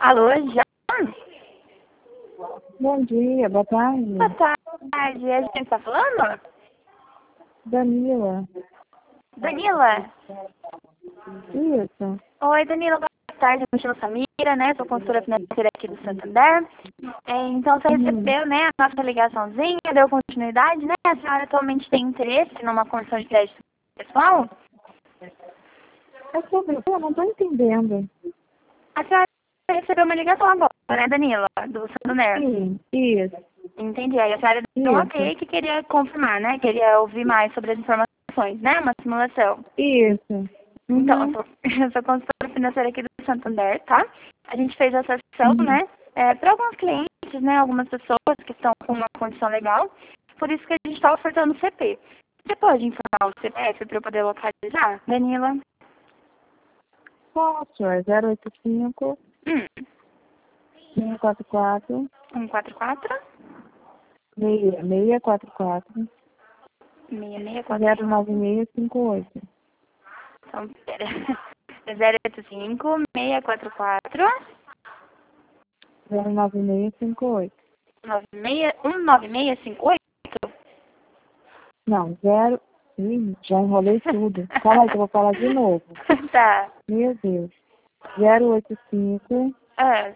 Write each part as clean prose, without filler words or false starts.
Alô, já? Bom dia, boa tarde. Boa tarde. A gente tá falando? Danila. Danila? Isso. Oi, Danila, boa tarde. Eu me chamo Samira, né? Sou consultora financeira aqui do Santander. Então, você recebeu, né, a nossa ligaçãozinha, deu continuidade, né? A senhora atualmente tem interesse numa condição de crédito pessoal? É sobre... Eu não estou entendendo. A senhora recebeu uma ligação agora, né, Danila? Do Santander. Sim, isso. Entendi. Aí a senhora deu um ok que queria confirmar, né? Queria ouvir mais sobre as informações, né? Uma simulação. Isso. Então, Uhum. eu sou consultora financeira aqui do Santander, tá? A gente fez essa sessão, né? Para alguns clientes, né? Algumas pessoas que estão com uma condição legal. Por isso que a gente está ofertando o CP. Você pode informar o CPF para eu poder localizar, Danila? Posso, é 085 644 144 644 6644. 09658. Então, pera. 085 644 09658. 19658? Não, 0... Ih, já enrolei tudo. Calma aí que eu vou falar de novo. Tá. Meu Deus. 085 Ah.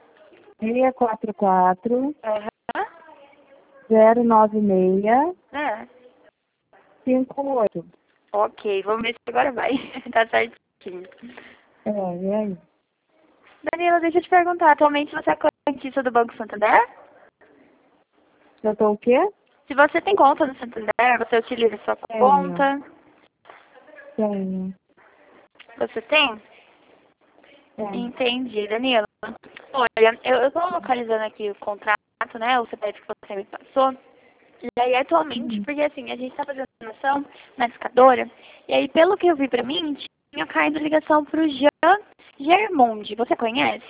644 Aham. 09658. É. Ok, vamos ver se agora vai. Tá certinho. E aí? Danila, deixa eu te perguntar, atualmente você é correntista do Banco Santander? Eu tô o quê? Se você tem conta no Santander, você utiliza sua conta? Tenho. Você tem? É. Entendi, Danila. Olha, eu tô localizando aqui o contrato, né, o CPF que você me passou. E aí, atualmente, porque assim, a gente tá fazendo ação na escadora, e aí, pelo que eu vi pra mim, tinha caído ligação pro Jean Germonde. Você conhece?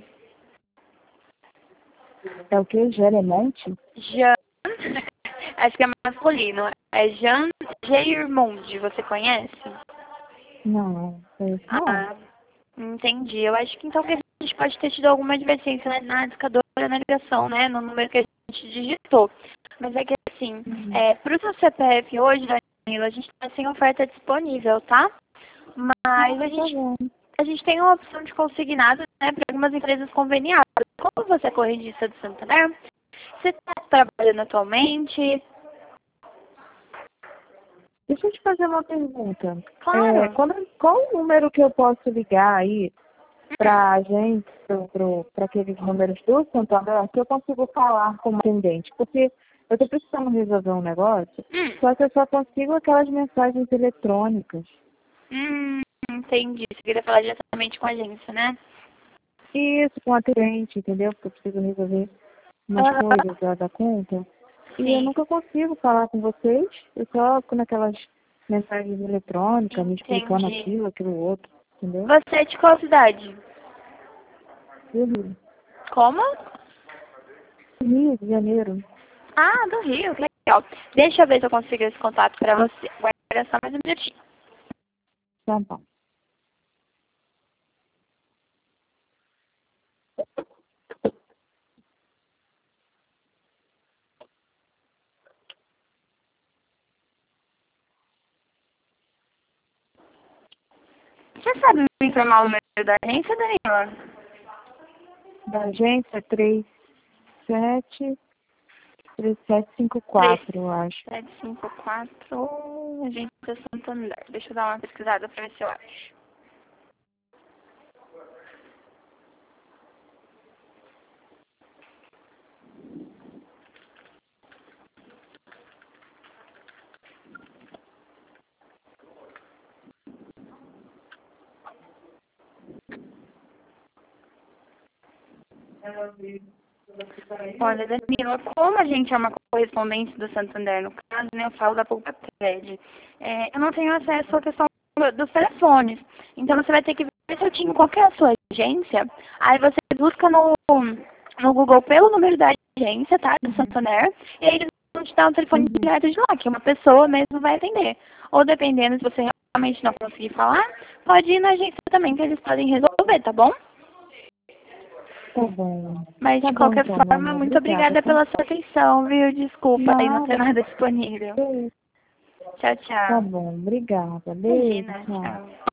É o quê? Geremonte? Jean, acho que é masculino. É Jean Germonde. Você conhece? Não, esse não. Ah, entendi. Eu acho que então que a gente pode ter tido alguma advertência na discadora, na ligação, né? No número que a gente digitou. Mas é que assim, pro seu CPF hoje, Danilo, a gente tá sem oferta disponível, tá? Mas a gente tem uma opção de consignado, né, para algumas empresas conveniadas. Como você é correntista do Santander, você está trabalhando atualmente? Deixa eu te fazer uma pergunta. Claro. Qual o número que eu posso ligar aí pra gente, para aqueles números do Santander, que eu consigo falar com o atendente? Porque eu tô precisando resolver um negócio, só que eu só consigo aquelas mensagens eletrônicas. Entendi. Você queria falar diretamente com a agência, né? Isso, com o atendente, entendeu? Porque eu preciso resolver umas coisas da conta. E eu Sim. nunca consigo falar com vocês. Eu só com aquelas mensagens eletrônicas, me explicando Entendi. aquilo, aquilo outro, entendeu? Você é de qual cidade? Do Rio. Como? Rio de Janeiro. Ah, do Rio, que legal. Deixa eu ver se eu consigo esse contato para você. Guarda só mais um minutinho. Tá bom. Você sabe me informar o número da agência, Danila? Da agência 3754, eu acho. 754, agência Santander. Deixa eu dar uma pesquisada para ver se eu acho. Olha, Danilo, como a gente é uma correspondente do Santander, no caso, né, eu falo da Poupa Cred, eu não tenho acesso à questão dos telefones. Então, você vai ter que ver certinho qual que é a sua agência. Aí você busca no Google pelo número da agência, tá, do Santander, e aí eles vão te dar um telefone direto de lá, que uma pessoa mesmo vai atender. Ou dependendo, se você realmente não conseguir falar, pode ir na agência também, que eles podem resolver, tá bom? Tá bom. Mas Tá de bom, qualquer então, forma, Manu. muito obrigada Tá? pela sua atenção, viu? Desculpa aí não ter Nada. nada disponível. Tchau, Tá tchau. bom. Obrigada. Beijo. Imagina, Tchau. tchau.